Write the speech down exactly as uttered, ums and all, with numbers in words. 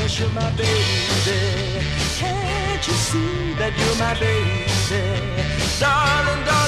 'cause you're my baby. Can't you see that you're my baby? Darling, darling.